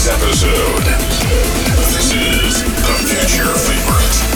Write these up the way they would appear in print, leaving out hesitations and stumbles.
episode. This is the Future Favorite.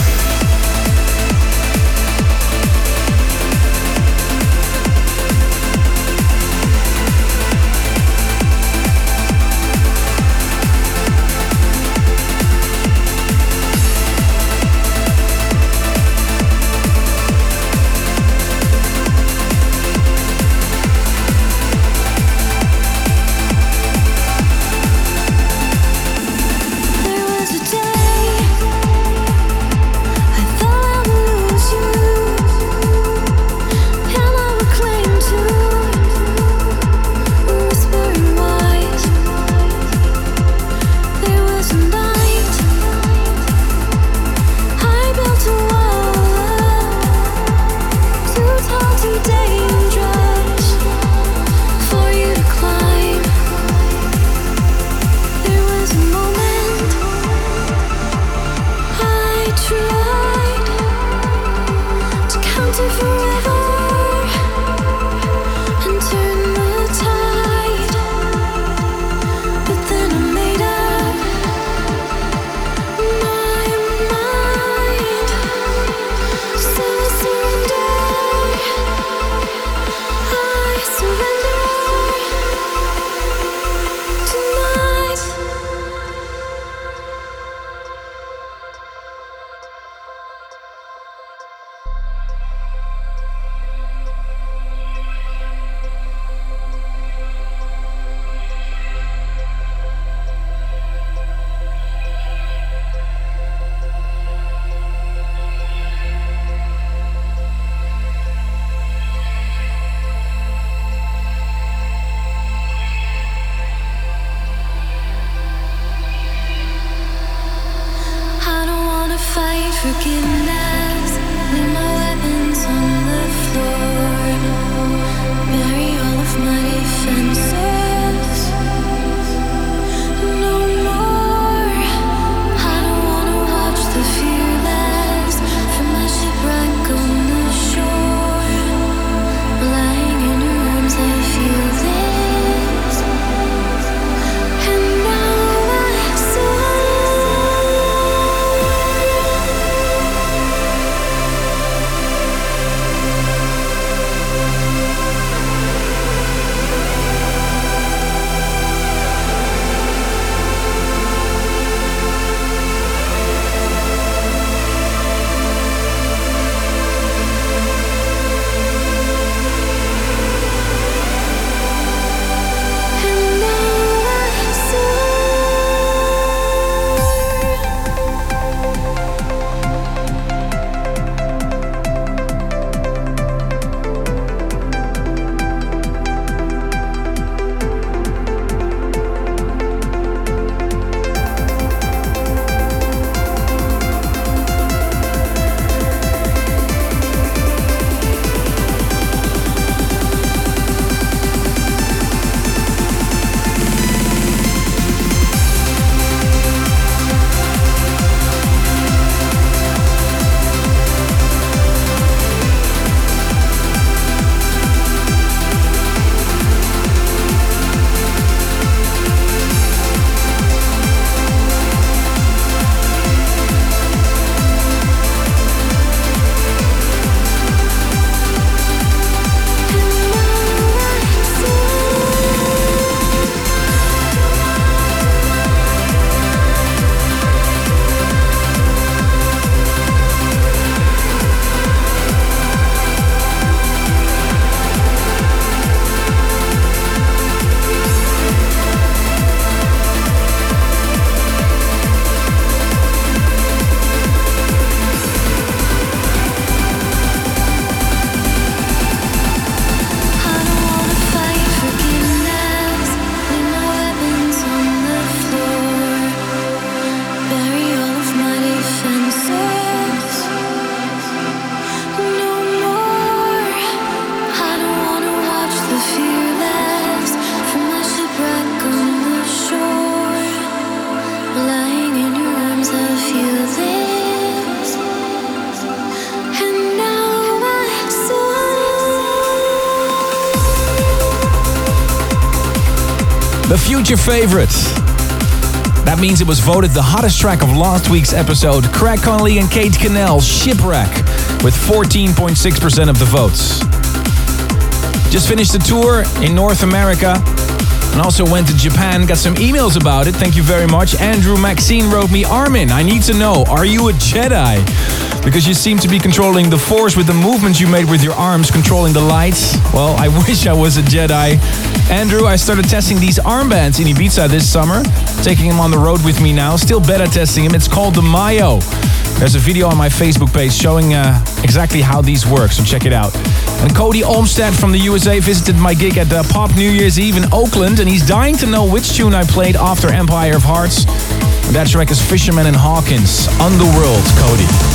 The Future Favorite. That means it was voted the hottest track of last week's episode. Craig Connolly and Kate Cannell, Shipwreck, with 14.6% of the votes. Just finished the tour in North America and also went to Japan. Got some emails about it. Thank you very much. Andrew Maxine wrote me, Armin, I need to know, are you a Jedi? Because you seem to be controlling the Force with the movements you made with your arms, controlling the lights. Well, I wish I was a Jedi. Andrew, I started testing these armbands in Ibiza this summer, taking them on the road with me now, still beta testing them. It's called the Mayo. There's a video on my Facebook page showing exactly how these work, so check it out. And Cody Olmsted from the USA visited my gig at Pop New Year's Eve in Oakland, and he's dying to know which tune I played after Empire of Hearts. And that track is Fisherman and Hawkins, Underworld, Cody.